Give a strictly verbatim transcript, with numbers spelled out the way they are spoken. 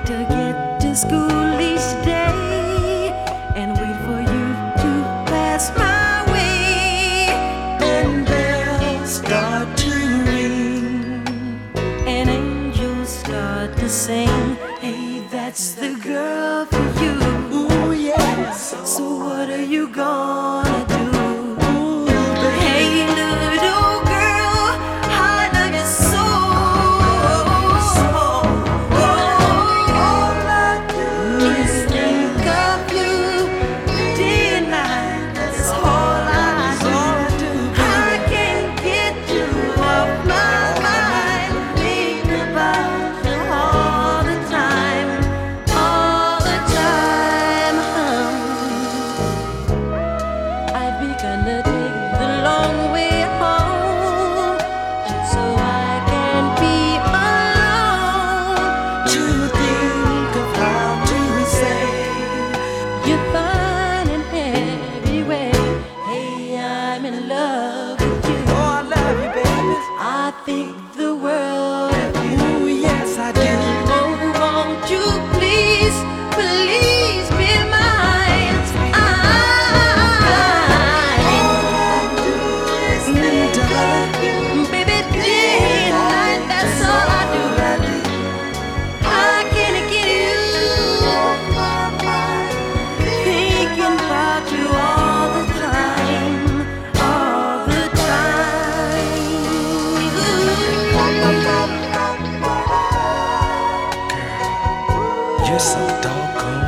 to get to school each day and wait for you to pass my way. And bells start to ring, And angels start to sing. Hey, that's the girl for you. ooh yes. So what are you gonna do? Ooh, baby. Hey, little girl, I love you so. All I do Is think of you day and night. That's all I do. I can't get you off my mind. Think about you all the time, all the time. I've begun to take the long way home, just so I can be alone. to think of how to say You're fine in every way. Hey, I'm in love with you. oh I love you baby. I think the world of you. Ooh yes I do. Oh, won't you please, please be mine? I, baby, day and night, that's all I do. I can't get you off my mind. Thinking about you all the time, all the time. You're so doggone